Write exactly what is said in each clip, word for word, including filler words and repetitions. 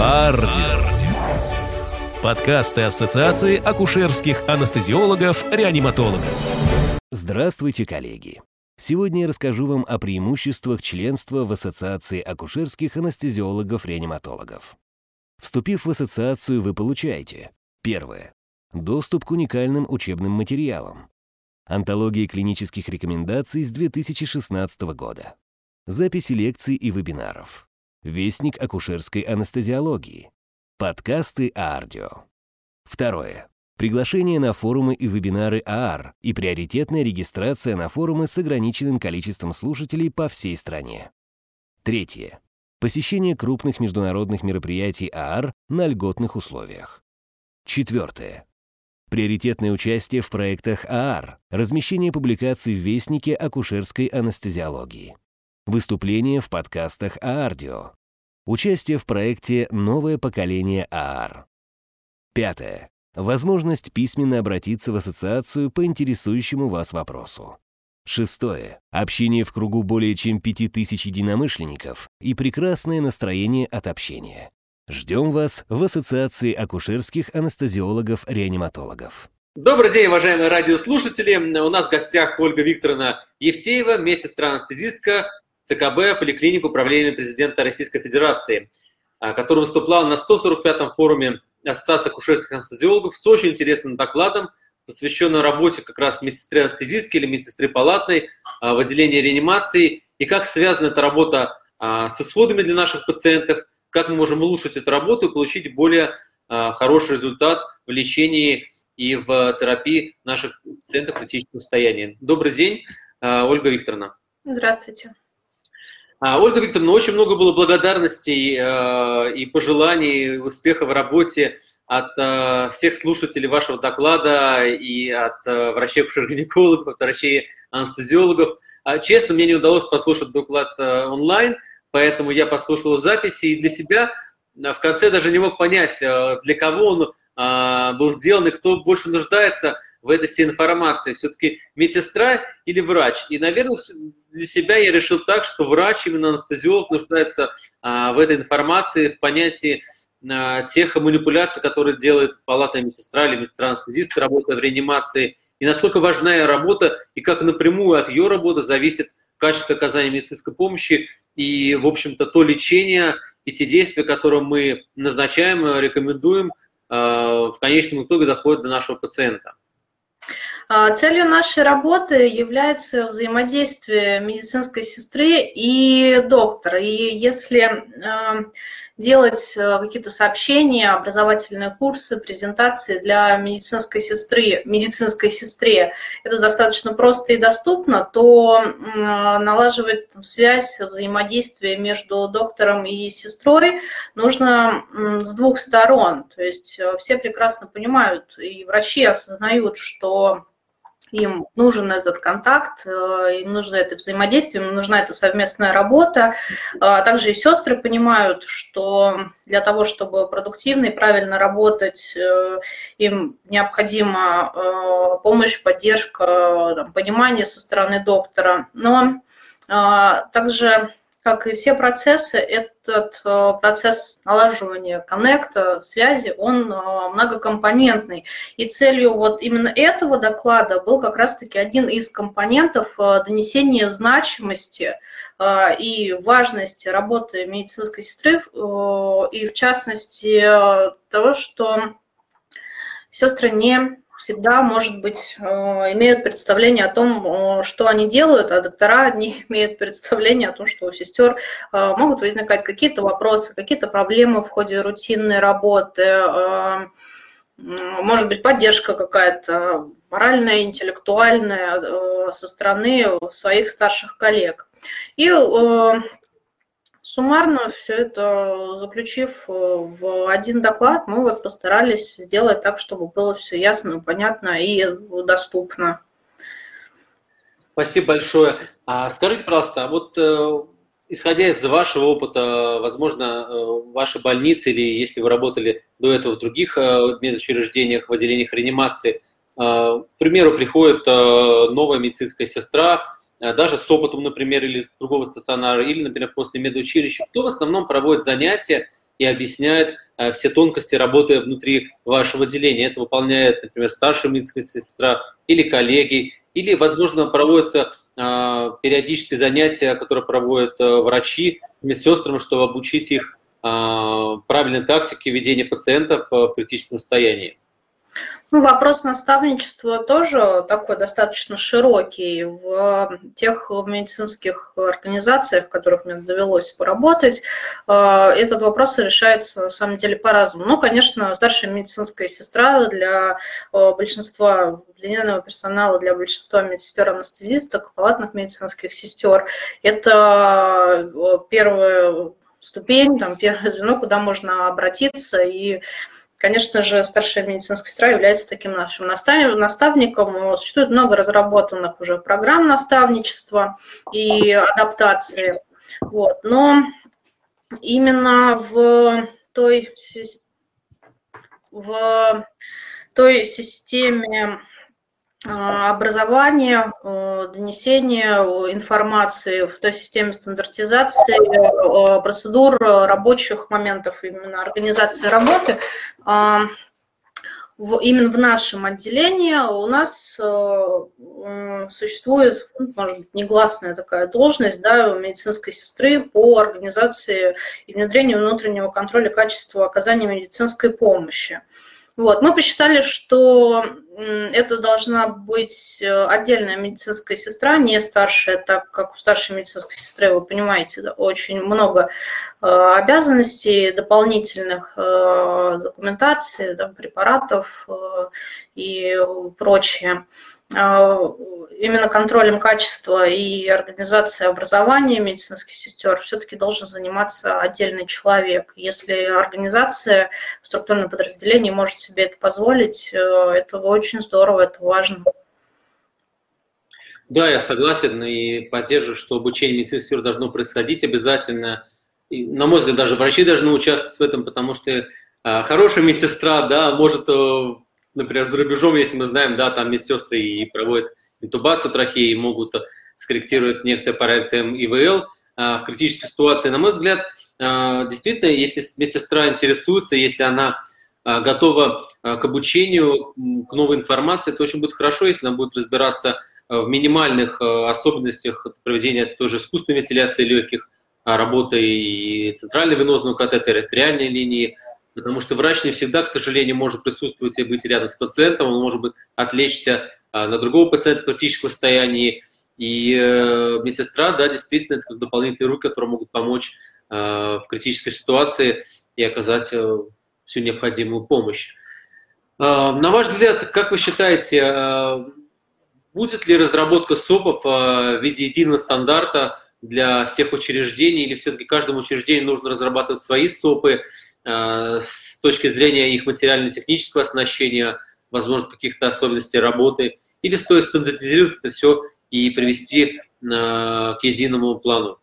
Ардио. Подкасты Ассоциации акушерских анестезиологов-реаниматологов. Здравствуйте, коллеги! Сегодня я расскажу вам о преимуществах членства в Ассоциации акушерских анестезиологов-реаниматологов. Вступив в ассоциацию, вы получаете: первое. Доступ к уникальным учебным материалам. Антология клинических рекомендаций с две тысячи шестнадцатого года. Записи лекций и вебинаров. Вестник акушерской анестезиологии. Подкасты Ардио. Второе. Приглашение на форумы и вебинары ААР и приоритетная регистрация на форумы с ограниченным количеством слушателей по всей стране. Третье. Посещение крупных международных мероприятий ААР на льготных условиях. Четвертое. Приоритетное участие в проектах ААР, размещение публикаций в Вестнике акушерской анестезиологии. Выступление в подкастах Ардио. Участие в проекте «Новое поколение ААР». Пятое. Возможность письменно обратиться в ассоциацию по интересующему вас вопросу. Шестое. Общение в кругу более чем пяти тысяч единомышленников и прекрасное настроение от общения. Ждем вас в Ассоциации акушерских анестезиологов-реаниматологов. Добрый день, уважаемые радиослушатели. У нас в гостях Ольга Викторовна Евтеева, медсестра-анестезистка ЦКБ поликлиник Управления президента Российской Федерации, которая выступала на сто сорок пятом форуме Ассоциации акушерских анестезиологов с очень интересным докладом, посвященным работе как раз медсестры-анестезистки или медсестры палатной в отделении реанимации, и как связана эта работа с исходами для наших пациентов, как мы можем улучшить эту работу и получить более хороший результат в лечении и в терапии наших пациентов в критическом состоянии. Добрый день, Ольга Викторовна. Здравствуйте. Ольга Викторовна, очень много было благодарностей и пожеланий успеха в работе от всех слушателей вашего доклада и от врачей-акушер-гинекологов, от врачей-анестезиологов. Честно, мне не удалось послушать доклад онлайн, поэтому я послушал записи и для себя в конце даже не мог понять, для кого он был сделан и кто больше нуждается в этой всей информации. Все-таки медсестра или врач? И, наверное, для себя я решил так, что врач, именно анестезиолог, нуждается а, в этой информации, в понятии а, тех манипуляций, которые делает палатная медсестра или медсестра-анестезистка, работая в реанимации, и насколько важна ее работа, и как напрямую от ее работы зависит качество оказания медицинской помощи и, в общем-то, то лечение и те действия, которые мы назначаем, рекомендуем, а, в конечном итоге доходят до нашего пациента. Целью нашей работы является взаимодействие медицинской сестры и доктора. И если делать какие-то сообщения, образовательные курсы, презентации для медицинской сестры, медицинской сестре, это достаточно просто и доступно, то налаживать там связь, взаимодействие между доктором и сестрой нужно с двух сторон. То есть все прекрасно понимают, и врачи осознают, что им нужен этот контакт, им нужно это взаимодействие, им нужна эта совместная работа. Также и сестры понимают, что для того, чтобы продуктивно и правильно работать, им необходима помощь, поддержка, понимание со стороны доктора. Но также, как и все процессы, этот процесс налаживания коннекта, связи, он многокомпонентный. И целью вот именно этого доклада был как раз-таки один из компонентов донесения значимости и важности работы медицинской сестры, и в частности того, что сестры не всегда, может быть, имеют представление о том, что они делают, а доктора не имеют представления о том, что у сестер могут возникать какие-то вопросы, какие-то проблемы в ходе рутинной работы, может быть, поддержка какая-то моральная, интеллектуальная со стороны своих старших коллег. И суммарно все это заключив в один доклад, мы вот постарались сделать так, чтобы было все ясно, понятно и доступно. Спасибо большое. А скажите, пожалуйста, вот исходя из вашего опыта, возможно, в вашей больнице или если вы работали до этого в других медучреждениях, в отделениях реанимации, к примеру, приходит новая медицинская сестра, даже с опытом, например, или с другого стационара, или, например, после медучилища, кто в основном проводит занятия и объясняет все тонкости работы внутри вашего отделения. Это выполняет, например, старшая медицинская сестра или коллеги, или, возможно, проводятся периодические занятия, которые проводят врачи с медсестрами, чтобы обучить их правильной тактике ведения пациентов в критическом состоянии. Ну, вопрос наставничества тоже такой достаточно широкий. В тех медицинских организациях, в которых мне довелось поработать, этот вопрос решается на самом деле по-разному. Ну, конечно, старшая медицинская сестра для большинства линейного персонала, для большинства медсестер-анестезисток, палатных медицинских сестер, это первая ступень, там, первое звено, куда можно обратиться. И, конечно же, старшая медицинская сестра является таким нашим наставником. Существует много разработанных уже программ наставничества и адаптации. Вот. Но именно в той, в той системе образования, донесения информации, в той системе стандартизации процедур, рабочих моментов, именно организации работы, именно в нашем отделении у нас существует, может быть, негласная такая должность, да, медицинской сестры по организации и внедрению внутреннего контроля качества оказания медицинской помощи. Вот. Мы посчитали, что это должна быть отдельная медицинская сестра, не старшая, так как у старшей медицинской сестры, вы понимаете, да, очень много обязанностей дополнительных, документации, да, препаратов и прочее. Именно контролем качества и организацией образования медицинских сестер все-таки должен заниматься отдельный человек. Если организация, структурное подразделение может себе это позволить, это очень здорово, это важно. Да, я согласен и поддерживаю, что обучение медицинских сестер должно происходить обязательно. И, на мой взгляд, даже врачи должны участвовать в этом, потому что хорошая медсестра, да, может... Например, за рубежом, если мы знаем, да, там медсестры и проводят интубацию трахеи, могут скорректировать некоторые параметры И В Л а, в критической ситуации. На мой взгляд, а, действительно, если медсестра интересуется, если она а, готова а, к обучению, к новой информации, то очень будет хорошо, если она будет разбираться в минимальных а, особенностях проведения той же искусственной вентиляции легких, а, работы и центрально-венозного катетера, артериальной линии, потому что врач не всегда, к сожалению, может присутствовать и быть рядом с пациентом, он может быть отвлечься а, на другого пациента в критическом состоянии. И э, медсестра, да, действительно, это как дополнительные руки, которые могут помочь э, в критической ситуации и оказать э, всю необходимую помощь. Э, на ваш взгляд, как вы считаете, э, будет ли разработка СОПов э, в виде единого стандарта для всех учреждений, или все-таки каждому учреждению нужно разрабатывать свои СОПы, с точки зрения их материально-технического оснащения, возможно, каких-то особенностей работы, или стоит стандартизировать это все и привести к единому плану?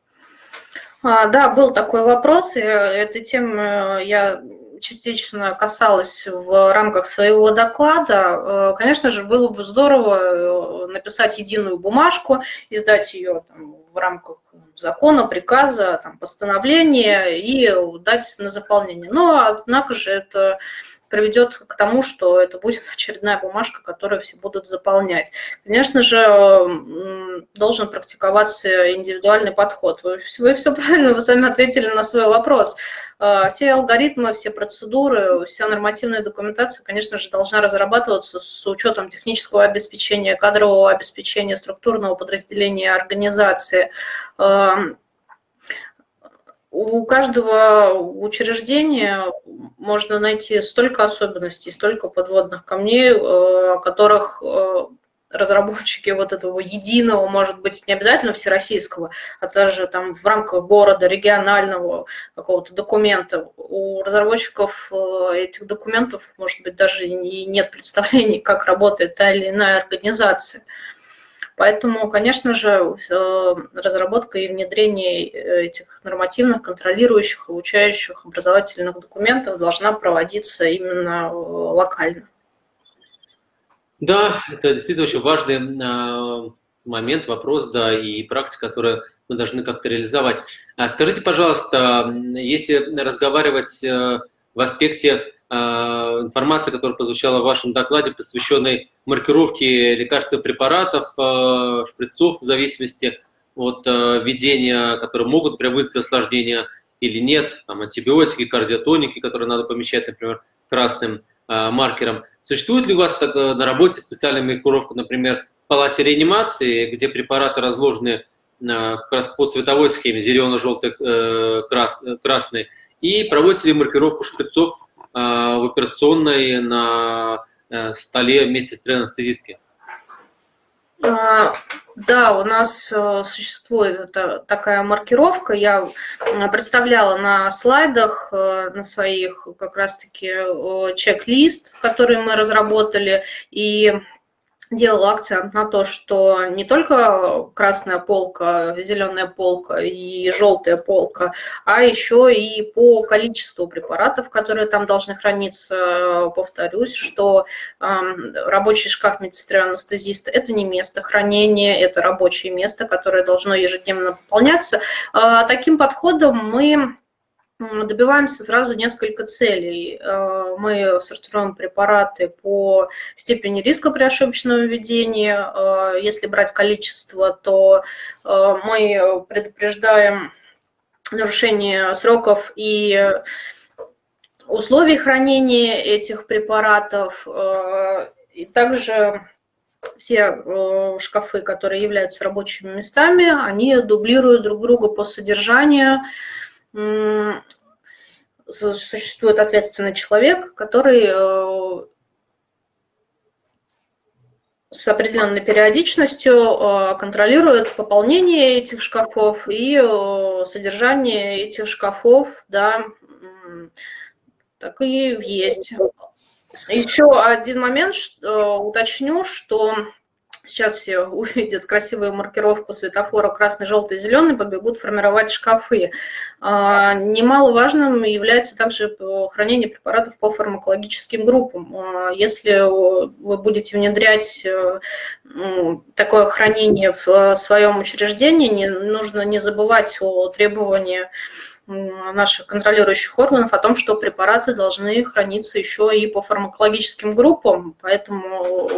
Да, был такой вопрос, и этой темы я частично касалась в рамках своего доклада. Конечно же, было бы здорово написать единую бумажку, издать ее там в рамках закона, приказа, там, постановления и дать на заполнение. Но, однако же, это приведет к тому, что это будет очередная бумажка, которую все будут заполнять. Конечно же, должен практиковаться индивидуальный подход. Вы, вы все правильно, вы сами ответили на свой вопрос. Все алгоритмы, все процедуры, вся нормативная документация, конечно же, должна разрабатываться с учетом технического обеспечения, кадрового обеспечения, структурного подразделения организации. У каждого учреждения можно найти столько особенностей, столько подводных камней, о которых разработчики вот этого единого, может быть, не обязательно всероссийского, а даже там в рамках города, регионального какого-то документа. У разработчиков этих документов, может быть, даже и нет представлений, как работает та или иная организация. Поэтому, конечно же, разработка и внедрение этих нормативных, контролирующих, обучающих, образовательных документов должна проводиться именно локально. Да, это действительно очень важный момент, вопрос, да, и практика, которая мы должны как-то реализовать. Скажите, пожалуйста, если разговаривать в аспекте информации, которая прозвучала в вашем докладе, посвященной маркировке лекарственных препаратов, шприцов, в зависимости от введения, которые могут приобрести осложнения или нет, там, антибиотики, кардиотоники, которые надо помещать, например, красным маркером. Существует ли у вас так, на работе специальная маркировка, например, в палате реанимации, где препараты разложены как раз по цветовой схеме, зелено-желтый, красный, и проводите ли маркировку шприцов в операционной на столе медсестры-анестезистки? Да, у нас существует это, такая маркировка. Я представляла на слайдах на своих как раз-таки чек-лист, который мы разработали, и делала акцент на то, что не только красная полка, зеленая полка и желтая полка, а еще и по количеству препаратов, которые там должны храниться. Повторюсь, что э, рабочий шкаф медсестры-анестезиста – это не место хранения, это рабочее место, которое должно ежедневно пополняться. Э, таким подходом мы добиваемся сразу несколько целей. Мы сортируем препараты по степени риска при ошибочном введении. Если брать количество, то мы предупреждаем нарушение сроков и условий хранения этих препаратов. И также все шкафы, которые являются рабочими местами, они дублируют друг друга по содержанию. Существует ответственный человек, который с определенной периодичностью контролирует пополнение этих шкафов и содержание этих шкафов, да, так и есть. Еще один момент уточню, что сейчас все увидят красивую маркировку светофора красный, желтый, зеленый, побегут формировать шкафы. Немаловажным является также хранение препаратов по фармакологическим группам. Если вы будете внедрять такое хранение в своем учреждении, не, нужно не забывать о требовании наших контролирующих органов о том, что препараты должны храниться еще и по фармакологическим группам. Поэтому,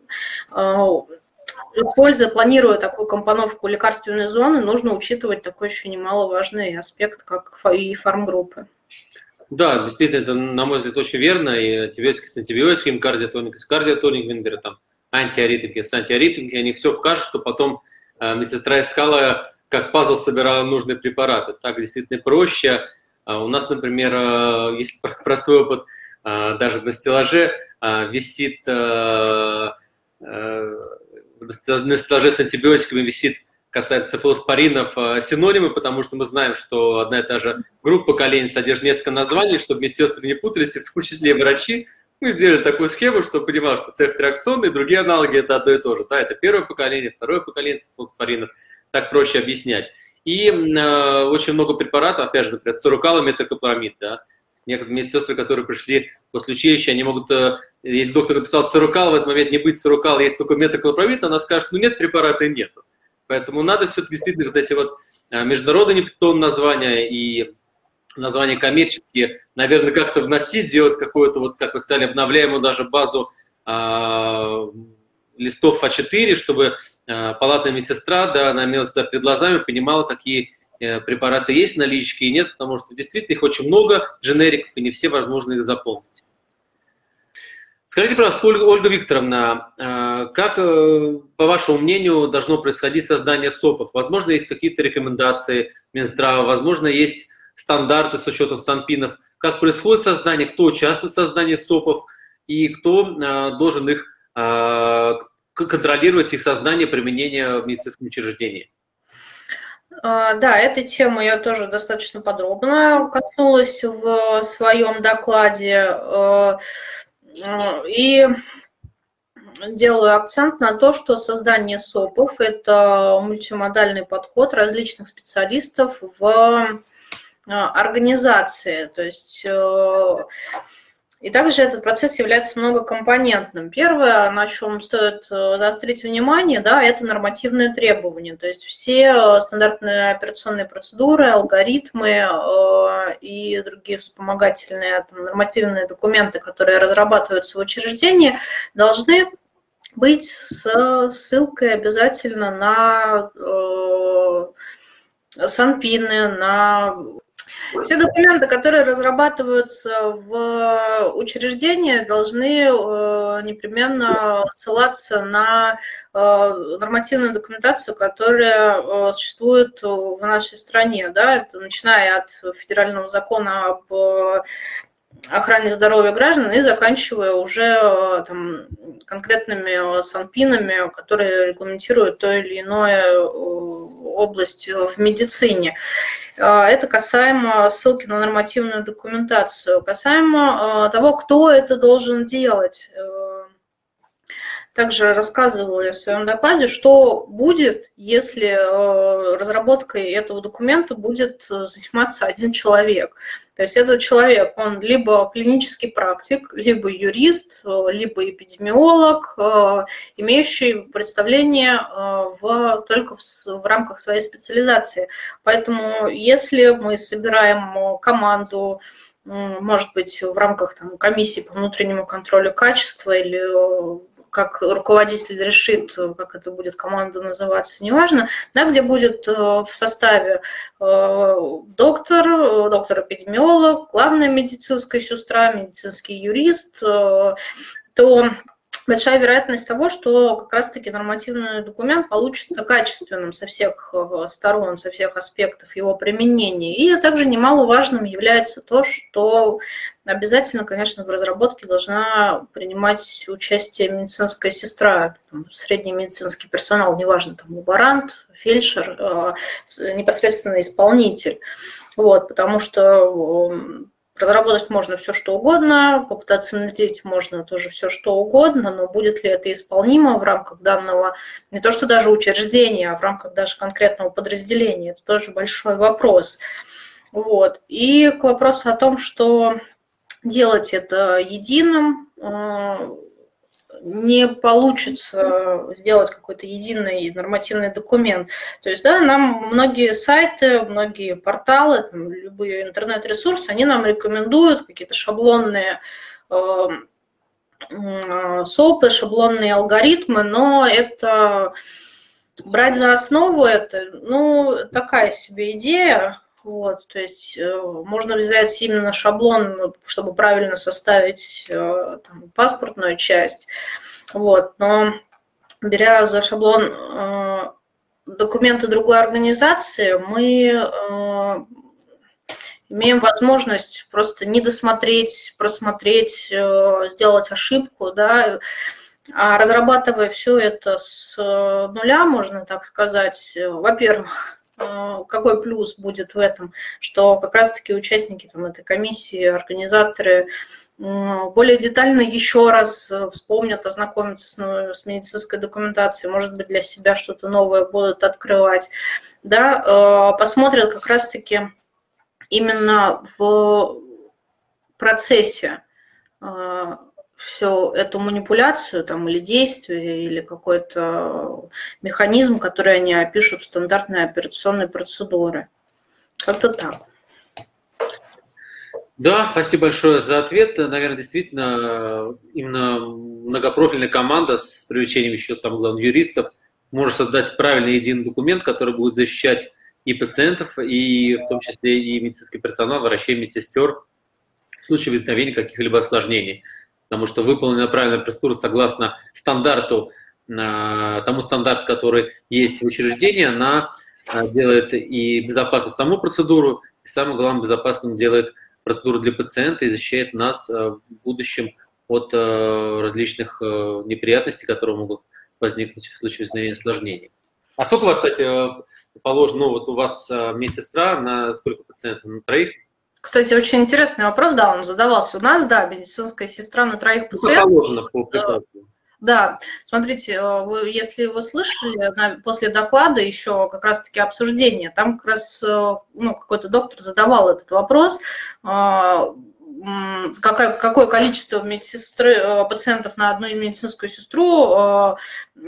используя, планируя такую компоновку лекарственной зоны, нужно учитывать такой еще немаловажный аспект, как и фармгруппы. Да, действительно, это, на мой взгляд, очень верно. И антибиотики с антибиотиками, кардиотоники с кардиотониками, например, там, антиаритмики с антиаритмиками, они все вкажут, что потом э, медсестра искала, как пазл собирала нужные препараты. Так действительно проще. А у нас, например, э, есть простой опыт, э, даже на стеллаже э, висит... Э, э, на стеллаже с антибиотиками висит, касается цефалоспоринов, синонимы, потому что мы знаем, что одна и та же группа поколений содержит несколько названий, чтобы медсестры не путались, и в том числе врачи. Мы сделали такую схему, чтобы понимал, что цефтриаксон и другие аналоги – это одно и то же. Да, это первое поколение, второе поколение цефалоспоринов. Так проще объяснять. И э, очень много препаратов, опять же, например, цурукал и метоклопрамид, да. Некоторые медсестры, которые пришли после училища, они могут, если доктор написал цурукал, в этот момент не быть цурукал, есть только метоклопрамид, она скажет, ну нет препарата и нету. Поэтому надо все-таки действительно вот эти вот международные непатентные названия и названия коммерческие, наверное, как-то вносить, делать какую-то, вот, как вы сказали, обновляемую даже базу э, листов а четыре, чтобы э, палатная медсестра, да, она имела всегда перед глазами, понимала, какие препараты есть в наличке и нет, потому что действительно их очень много, дженериков, и не все возможно их заполнить. Скажите, пожалуйста, Ольга, Ольга Викторовна, как, по вашему мнению, должно происходить создание СОПов? Возможно, есть какие-то рекомендации Минздрава, возможно, есть стандарты с учетом СанПинов. Как происходит создание, кто участвует в создании СОПов и кто должен их контролировать, их создание, применение в медицинском учреждении? Да, этой темы я тоже достаточно подробно коснулась в своем докладе и делаю акцент на то, что создание СОПов – это мультимодальный подход различных специалистов в организации. То есть И также этот процесс является многокомпонентным. Первое, на чем стоит заострить внимание, да, это нормативные требования. То есть все стандартные операционные процедуры, алгоритмы и другие вспомогательные там, нормативные документы, которые разрабатываются в учреждении, должны быть с ссылкой обязательно на санпины, на... Все документы, которые разрабатываются в учреждении, должны непременно ссылаться на нормативную документацию, которая существует в нашей стране. Да? Это начиная от федерального закона об охране здоровья граждан и заканчивая уже там, конкретными санпинами, которые регламентируют то или иное область в медицине. Это касаемо ссылки на нормативную документацию. Касаемо того, кто это должен делать. Также рассказывала я в своем докладе, что будет, если разработкой этого документа будет заниматься один человек. То есть этот человек, он либо клинический практик, либо юрист, либо эпидемиолог, имеющий представление в, только в, в рамках своей специализации. Поэтому если мы собираем команду, может быть, в рамках там, комиссии по внутреннему контролю качества или как руководитель решит, как это будет команда называться, неважно, да, где будет в составе доктор, доктор-эпидемиолог, главная медицинская сестра, медицинский юрист, то большая вероятность того, что как раз-таки нормативный документ получится качественным со всех сторон, со всех аспектов его применения. И также немаловажным является то, что обязательно, конечно, в разработке должна принимать участие медицинская сестра, там, средний медицинский персонал, неважно, там, лаборант, фельдшер, непосредственно исполнитель. Вот, потому что разработать можно все, что угодно, попытаться внедрить можно тоже все, что угодно, но будет ли это исполнимо в рамках данного, не то что даже учреждения, а в рамках даже конкретного подразделения, это тоже большой вопрос. Вот. И к вопросу о том, что делать это единым, не получится сделать какой-то единый нормативный документ. То есть, да, нам многие сайты, многие порталы, там, любые интернет-ресурсы, они нам рекомендуют какие-то шаблонные э, сопы, шаблонные алгоритмы, но это брать за основу это, ну, такая себе идея. Вот, то есть э, можно взять именно шаблон, чтобы правильно составить э, там, паспортную часть. Вот, но беря за шаблон э, документы другой организации, мы э, имеем возможность просто не досмотреть, просмотреть, э, сделать ошибку, да. А разрабатывая все это с нуля, можно так сказать, во-первых, какой плюс будет в этом, что как раз-таки участники там, этой комиссии, организаторы более детально еще раз вспомнят, ознакомятся с, с медицинской документацией, может быть, для себя что-то новое будут открывать, да, посмотрят как раз-таки именно в процессе всю эту манипуляцию там, или действие, или какой-то механизм, который они опишут в стандартной операционной процедуре. Как-то так. Да, спасибо большое за ответ. Наверное, действительно, именно многопрофильная команда с привлечением еще, самое главное, юристов может создать правильный единый документ, который будет защищать и пациентов, и в том числе и медицинский персонал, врачей, медсестер в случае возникновения каких-либо осложнений. Потому что выполнена правильная процедура согласно стандарту, тому стандарту, который есть в учреждении, она делает и безопасную саму процедуру, и самое главное, безопасным делает процедуру для пациента и защищает нас в будущем от различных неприятностей, которые могут возникнуть в случае возникновения осложнений. А сколько у вас, кстати, положено, ну вот у вас медсестра на сколько пациентов? На троих? Кстати, очень интересный вопрос, да, он задавался у нас, да, медицинская сестра на троих пациентов. Положено по приказу. Да, смотрите, вы, если вы слышали, после доклада еще как раз-таки обсуждение, там как раз ну, какой-то доктор задавал этот вопрос, какое, какое количество медсестры, пациентов на одну медицинскую сестру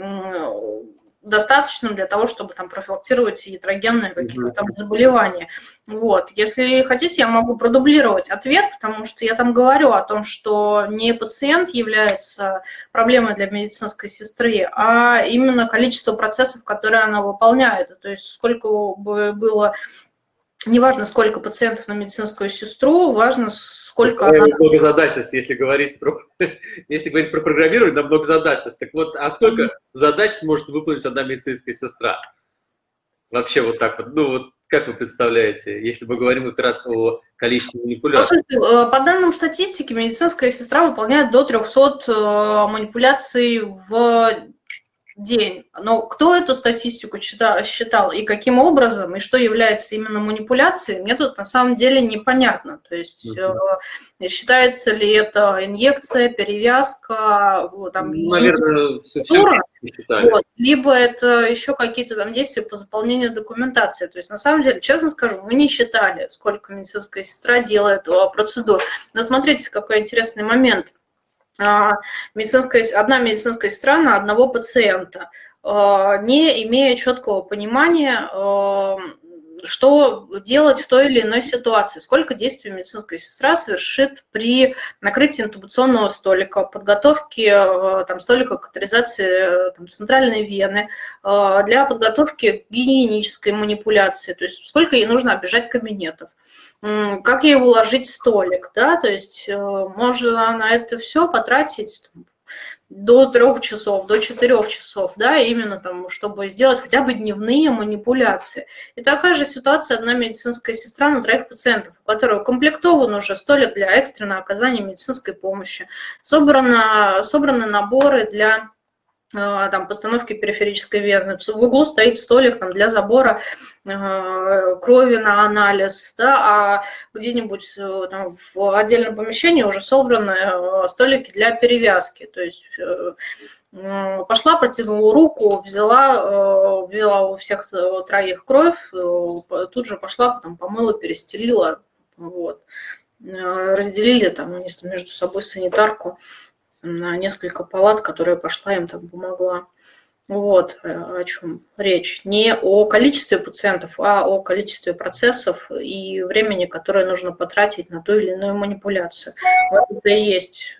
достаточным для того, чтобы там профилактировать ятрогенные какие-то там заболевания. Вот. Если хотите, я могу продублировать ответ, потому что я там говорю о том, что не пациент является проблемой для медицинской сестры, а именно количество процессов, которые она выполняет. То есть сколько бы было, неважно, сколько пациентов на медицинскую сестру, важно, сколько она... Многозадачность, если говорить про, если говорить про программирование, на многозадачность. Так вот, а сколько задач может выполнить одна медицинская сестра? Вообще вот так вот, ну вот, как вы представляете, если мы говорим как раз о количестве манипуляций? По данным статистики, медицинская сестра выполняет до трёхсот манипуляций в день. Но кто эту статистику считал и каким образом, и что является именно манипуляцией, мне тут на самом деле непонятно. То есть uh-huh. считается ли это инъекция, перевязка, там, наверное, все, все вот, либо это еще какие-то там действия по заполнению документации. То есть на самом деле, честно скажу, мы не считали, сколько медицинская сестра делает процедур. Но смотрите, какой интересный момент. Медицинская, одна медицинская сестра на одного пациента, не имея четкого понимания, что делать в той или иной ситуации, сколько действий медицинская сестра совершит при накрытии интубационного столика, подготовке там, столика катетеризации там, центральной вены, для подготовки к гигиенической манипуляции, то есть сколько ей нужно оббежать кабинетов. Как ей уложить столик, да, то есть можно на это все потратить там, до трех часов, до четырех часов, да, именно там, чтобы сделать хотя бы дневные манипуляции. И такая же ситуация, одна медицинская сестра на троих пациентов, у которой укомплектован уже столик для экстренного оказания медицинской помощи, собрано, собраны наборы для там, постановки периферической вены. В углу стоит столик там, для забора э, крови на анализ, да, а где-нибудь там, в отдельном помещении уже собраны э, столики для перевязки. То есть э, пошла, протянула руку, взяла, э, взяла у всех троих кровь, э, тут же пошла, потом помыла, перестелила, вот. э, разделили там, между собой санитарку на несколько палат, которая пошла им там помогла. Вот о чем речь. Не о количестве пациентов, а о количестве процессов и времени, которое нужно потратить на ту или иную манипуляцию. Вот это и есть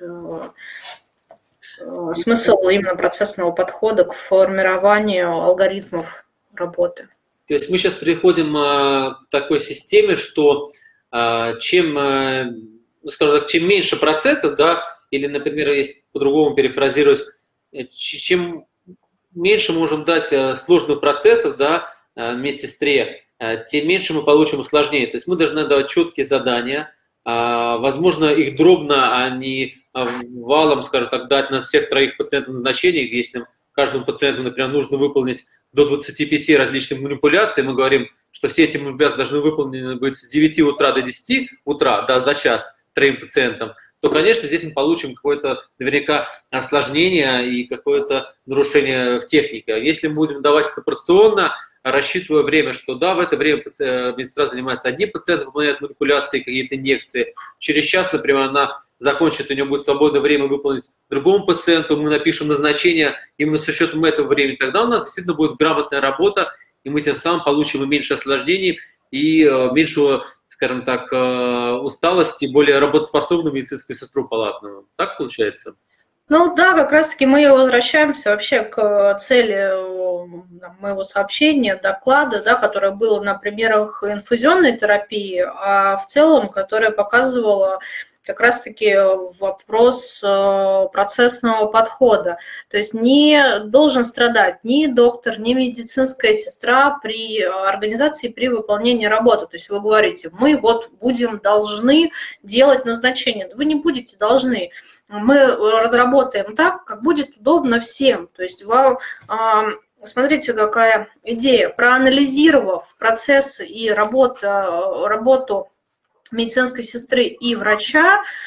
смысл именно процессного подхода к формированию алгоритмов работы. То есть мы сейчас переходим к такой системе, что чем, ну, скажем так, чем меньше процессов, да, или, например, если по-другому перефразировать, чем меньше можем дать сложных процессов, да, медсестре, тем меньше мы получим усложнений. То есть мы должны давать четкие задания, возможно, их дробно, а не валом, скажем так, дать на всех троих пациентов назначений. Если каждому пациенту, например, нужно выполнить до двадцати пяти различных манипуляций, мы говорим, что все эти манипуляции должны выполнены быть с девяти утра до десяти утра, да, за час троим пациентам, то, конечно, здесь мы получим какое-то, наверняка, осложнение и какое-то нарушение в технике. Если мы будем давать это порционно, рассчитывая время, что да, в это время медсестра занимается одним пациентом, выполняет манипуляции, какие-то инъекции. Через час, например, она закончит, у нее будет свободное время выполнить другому пациенту, мы напишем назначение именно с учетом этого времени. Тогда у нас действительно будет грамотная работа, и мы тем самым получим и меньше осложнений, и меньшего, скажем так, усталости, более работоспособную медицинскую сестру палатную. Так получается? Ну да, как раз-таки мы возвращаемся вообще к цели моего сообщения, доклада, да, которое было на примерах инфузионной терапии, а в целом, которое показывало как раз-таки вопрос процессного подхода. То есть не должен страдать ни доктор, ни медицинская сестра при организации, при выполнении работы. То есть вы говорите, мы вот будем должны делать назначение. Вы не будете должны. Мы разработаем так, как будет удобно всем. То есть вам... Смотрите, какая идея. Проанализировав процессы и работу, работу медицинской сестры и врача,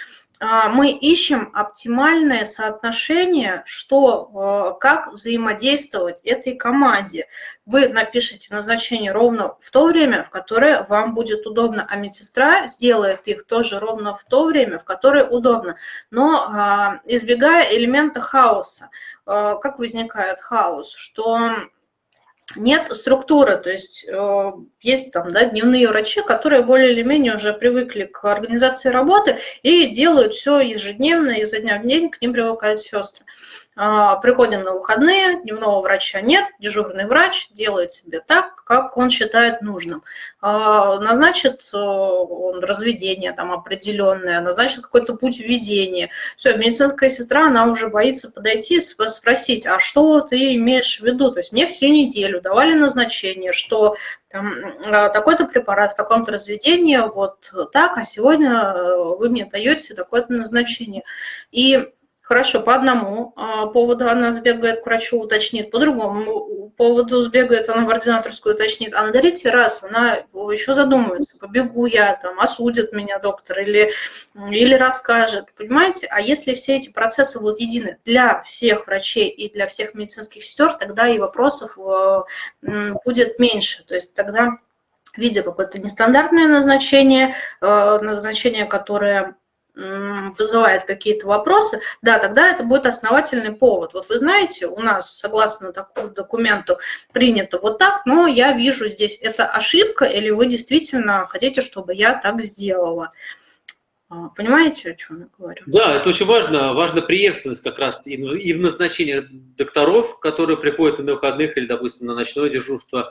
мы ищем оптимальное соотношение, что, как взаимодействовать этой команде. Вы напишите назначение ровно в то время, в которое вам будет удобно, а медсестра сделает их тоже ровно в то время, в которое удобно, но избегая элемента хаоса. Как возникает хаос? Что нет структуры, то есть э, есть там, да, дневные врачи, которые более или менее уже привыкли к организации работы и делают все ежедневно, изо дня в день к ним привыкают сестры. Э, приходим на выходные, дневного врача нет, дежурный врач делает себе так, как он считает нужным. Э, назначит э, он разведение там определенное, назначит какой-то путь введения. Все, медицинская сестра, она уже боится подойти и спросить, а что ты имеешь в виду? То есть мне всю неделю давали назначение, что там, такой-то препарат в таком-то разведении, вот так, а сегодня вы мне даете такое-то назначение. И хорошо, по одному поводу она сбегает к врачу, уточнит, по другому поводу сбегает она в ординаторскую, уточнит, а на третий раз она еще задумывается, побегу я, там, осудит меня доктор или, или расскажет, понимаете? А если все эти процессы будут едины для всех врачей и для всех медицинских сестер, тогда и вопросов будет меньше, то есть тогда, видя какое-то нестандартное назначение, назначение, которое вызывает какие-то вопросы, да, тогда это будет основательный повод. Вот вы знаете, у нас, согласно такому документу, принято вот так, но я вижу здесь, это ошибка, или вы действительно хотите, чтобы я так сделала. Понимаете, о чем я говорю? Да, это очень важно. Важна преемственность как раз и в назначениях докторов, которые приходят и на выходных или, допустим, на ночное дежурство,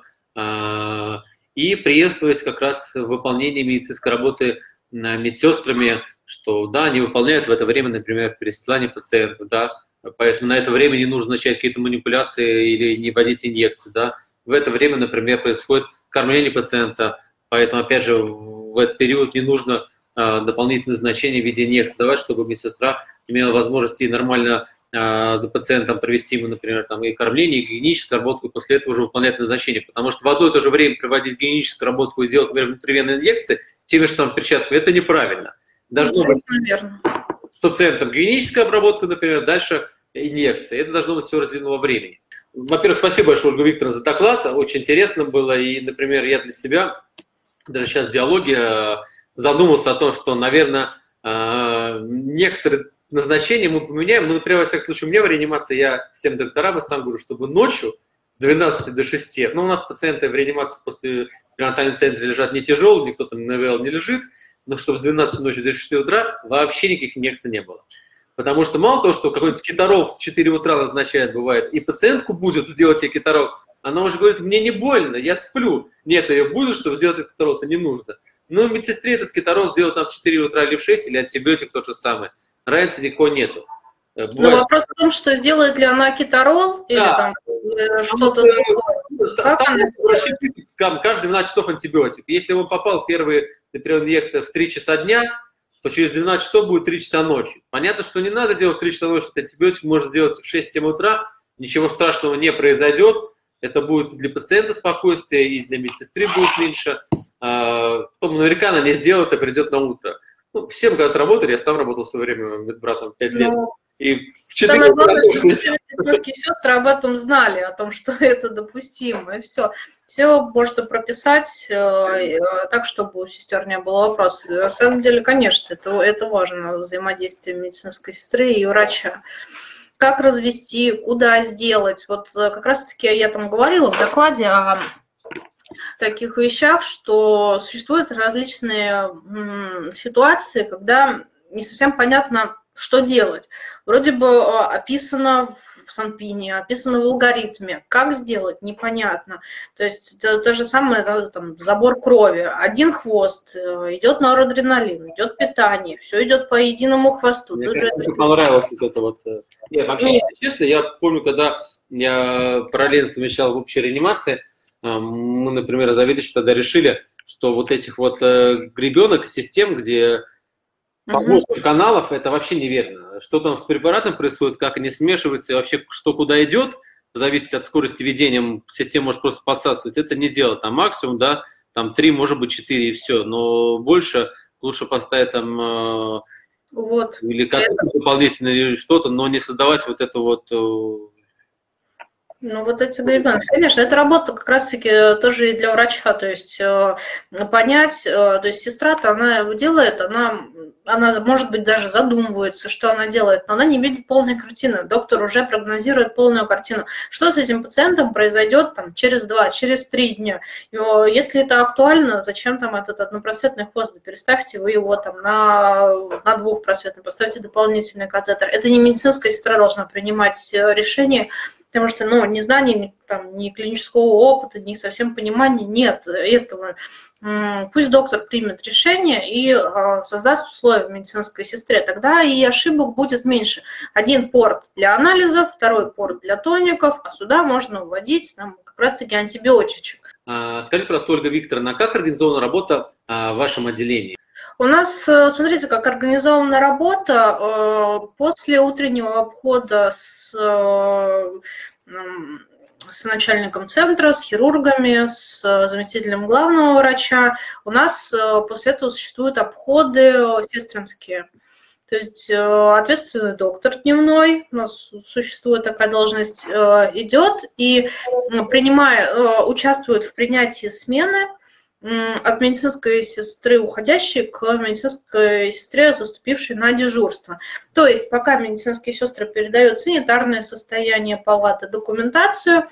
и преемственность как раз в выполнении медицинской работы медсестрами, что, да, они выполняют в это время, например, пересылание пациентов, да, поэтому на это время не нужно начать какие-то манипуляции или не вводить инъекции, да. В это время, например, происходит кормление пациента, поэтому, опять же, в этот период не нужно а, дополнительное назначение в виде инъекций давать, чтобы медсестра имела возможность нормально а, за пациентом провести ему, например, там, и кормление, и гигиеническую работу, и после этого уже выполнять назначение, потому что в одно и то же время проводить гигиеническую работу и делать, например, внутривенные инъекции теми же самыми перчатками, это неправильно. Должно быть с пациентом гигиеническая обработка, например, дальше инъекция. Это должно быть все разделено во времени. Во-первых, спасибо большое, Ольга Викторовна, за доклад. Очень интересно было. И, например, я для себя, даже сейчас в диалоге, задумался о том, что, наверное, некоторые назначения мы поменяем. Ну, например, во всяком случае, у меня в реанимации, я всем докторам и сам говорю, чтобы ночью с двенадцати до шести, ну, у нас пациенты в реанимации после перинатального центра лежат не тяжелые, никто там на ИВЛ не лежит, но чтобы с двенадцати ночи до шести утра вообще никаких инъекций не было. Потому что мало того, что какой-нибудь китаров в четыре утра назначает, бывает, и пациентку будет сделать ей китаров, она уже говорит, мне не больно, я сплю. Нет, ее будет, чтобы сделать этот китаров, это не нужно. Но медсестре этот китаров сделать там в четыре утра или в шесть, или антибиотик тот же самый. Разницы никакой нету. Бывает... Но вопрос в том, что сделает ли она китарол, да, или там что-то другое. Как она сделает? Каждые двенадцать часов антибиотик. Если он попал первые, например, инъекция в три часа дня, то через двенадцать часов будет три часа ночи. Понятно, что не надо делать в три часа ночи, этот антибиотик можно сделать в шесть-семь утра, ничего страшного не произойдет, это будет для пациента спокойствие, и для медсестры будет меньше. Потом наверняка она не сделает, а придет на утро. Ну, всем когда-то работали, я сам работал в свое время медбратом пять лет. Но... И в четыре Самое главное, что все медицинские сестры об этом знали, о том, что это допустимо, и все. Все можно прописать э, так, чтобы у сестер не было вопросов. На самом деле, конечно, это, это важно, взаимодействие медицинской сестры и врача. Как развести, куда сделать. Вот как раз-таки я там говорила в докладе о таких вещах, что существуют различные м, ситуации, когда не совсем понятно, что делать. Вроде бы описано в Санпине, описано в алгоритме. Как сделать, непонятно. То есть это то же самое, да, там, забор крови. Один хвост, идет норадреналин, идет питание, все идет по единому хвосту. Мне кажется, это... понравилось вот это вот. Нет, вообще, если честно, я помню, когда я параллельно совмещал в общей реанимации, мы, например, заведующие тогда решили, что вот этих вот гребенок систем, где по восемь каналов, это вообще неверно. Что там с препаратом происходит, как они смешиваются, и вообще что куда идет, зависит от скорости ведения, система может просто подсасывать, это не дело. Там максимум, да, там три, может быть четыре и все, но больше лучше поставить там Вот. Или как-то дополнительно, или что-то, но не создавать вот это вот... Ну, вот эти гребенки, конечно, эта работа как раз-таки тоже и для врача, то есть э, понять, э, то есть сестра-то она делает, она, она, может быть, даже задумывается, что она делает, но она не видит полной картины. Доктор уже прогнозирует полную картину. Что с этим пациентом произойдет там, через два, через три дня? Его, если это актуально, зачем там этот однопросветный хвост? Переставьте вы его там на, на двухпросветный, поставьте дополнительный катетер. Это не медицинская сестра должна принимать решение, потому что, ну, ни знаний, там, ни клинического опыта, ни совсем понимания нет этого. Пусть доктор примет решение и создаст условия в медицинской сестре, тогда и ошибок будет меньше. Один порт для анализов, второй порт для тоников, а сюда можно вводить там, как раз-таки антибиотичек. Скажите, просто, Ольга Викторовна, как организована работа в вашем отделении? У нас, смотрите, как организована работа. После утреннего обхода с, с начальником центра, с хирургами, с заместителем главного врача, у нас после этого существуют обходы сестринские. То есть ответственный доктор дневной, у нас существует такая должность, идет и принимая, участвует в принятии смены от медицинской сестры уходящей к медицинской сестре, заступившей на дежурство. То есть пока медицинские сестры передают санитарное состояние палаты, документацию,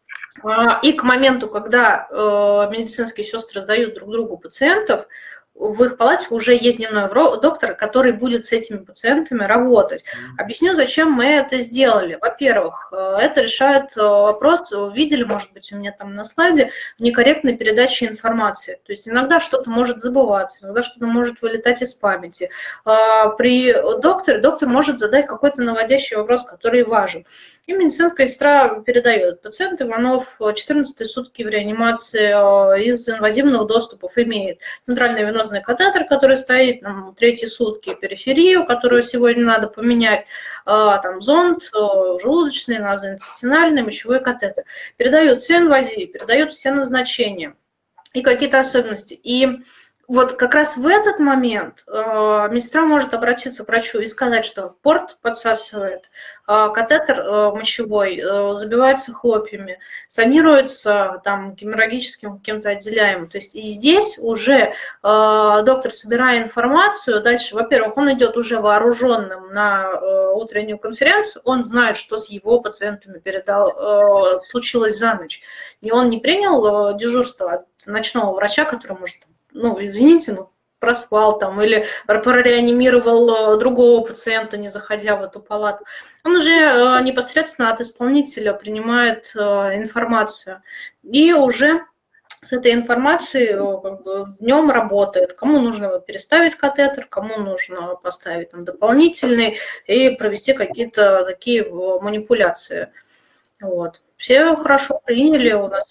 и к моменту, когда медицинские сестры сдают друг другу пациентов, в их палате уже есть дневной доктор, который будет с этими пациентами работать. Объясню, зачем мы это сделали. Во-первых, это решает вопрос, вы видели, может быть, у меня там на слайде, некорректной передачи информации. То есть иногда что-то может забываться, иногда что-то может вылетать из памяти. При докторе доктор может задать какой-то наводящий вопрос, который важен. И медицинская сестра передает. Пациент Иванов четырнадцатые сутки в реанимации из инвазивных доступов имеет центральный венозный катетер, который стоит там, третьи сутки, периферию, которую сегодня надо поменять, там зонд, желудочный, назоинтестинальный, мочевой катетер. Передают все инвазии, передают все назначения и какие-то особенности. И вот как раз в этот момент э, медсестра может обратиться к врачу и сказать, что порт подсасывает, э, катетер э, мочевой э, забивается хлопьями, санируется там геморрагическим каким-то отделяемым. То есть и здесь уже э, доктор, собирая информацию, дальше, во-первых, он идет уже вооруженным на э, утреннюю конференцию, он знает, что с его пациентами передал, э, случилось за ночь. И он не принял э, дежурство от ночного врача, который может... ну, извините, ну, проспал там или прореанимировал другого пациента, не заходя в эту палату. Он уже непосредственно от исполнителя принимает информацию и уже с этой информацией как бы, днем работает. Кому нужно переставить катетер, кому нужно поставить там, дополнительный и провести какие-то такие манипуляции. Вот. Все хорошо приняли, у нас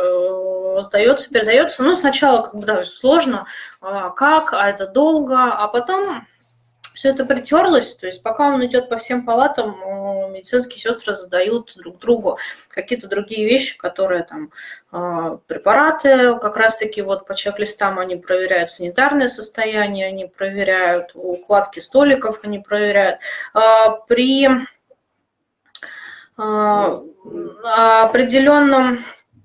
это сдается, передается. Ну, сначала как бы, да, сложно, как, а это долго, а потом все это притерлось. То есть пока он идет по всем палатам, медицинские сестры задают друг другу какие-то другие вещи, которые там препараты, как раз-таки вот по чек-листам они проверяют санитарное состояние, они проверяют укладки столиков, они проверяют. При определенном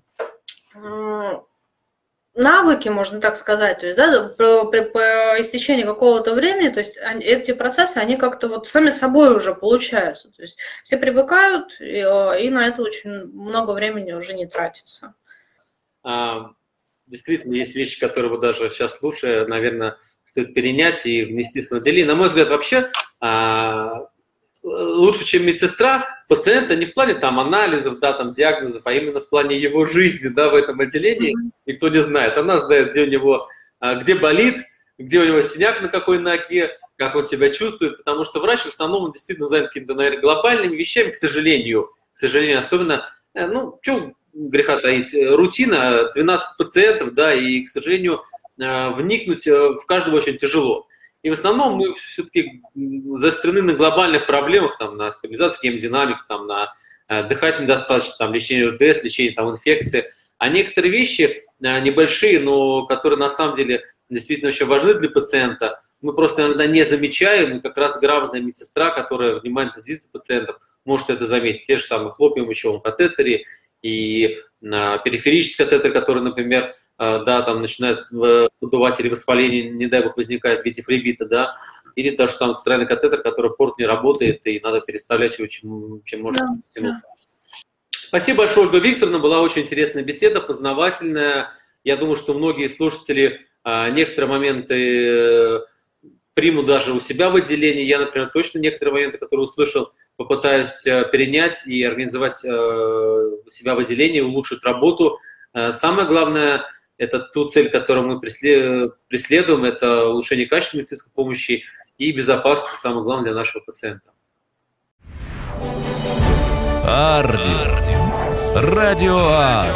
навыке, можно так сказать, то есть, да, при, по истечении какого-то времени, то есть они, эти процессы, они как-то вот сами собой уже получаются, то есть все привыкают, и, и на это очень много времени уже не тратится. А, действительно, есть вещи, которые вот даже сейчас слушая, наверное, стоит перенять и внести в отделение. На мой взгляд, вообще а, лучше, чем медсестра, пациента не в плане там анализов, да, там диагнозов, а именно в плане его жизни, да, в этом отделении. Mm-hmm. Никто не знает. Она знает, где у него, где болит, где у него синяк на какой ноге, как он себя чувствует, потому что врач в основном он действительно занят какими-то, наверное, глобальными вещами, к сожалению, к сожалению, особенно, ну, что греха таить, рутина, двенадцать пациентов, да, и, к сожалению, вникнуть в каждого очень тяжело. И в основном мы все-таки заострены на глобальных проблемах, там, на стабилизацию гемодинамики, там, на э, дыхательной недостаточности, там, лечение РДС, лечение там, инфекции. А некоторые вещи э, небольшие, но которые на самом деле действительно очень важны для пациента, мы просто иногда не замечаем, и как раз грамотная медсестра, которая внимательно следит за пациентом, может это заметить. Те же самые хлопья в мочевом катетере и а, периферический катетер, который, например, а, да, там начинает поддувать или воспаление, не дай бог, возникает в виде флебита, да, или даже самый центральный катетер, который порт не работает, и надо переставлять его, чем, чем может Да, стянуться. Да. Спасибо большое, Ольга Викторовна, была очень интересная беседа, познавательная. Я думаю, что многие слушатели а, некоторые моменты примут даже у себя в отделении. Я, например, точно некоторые моменты, которые услышал, попытаюсь перенять и организовать у себя в отделении, улучшить работу. Самое главное, это ту цель, которую мы преследуем, это улучшение качества медицинской помощи и безопасности, самое главное, для нашего пациента. Ардио. Радио Арт.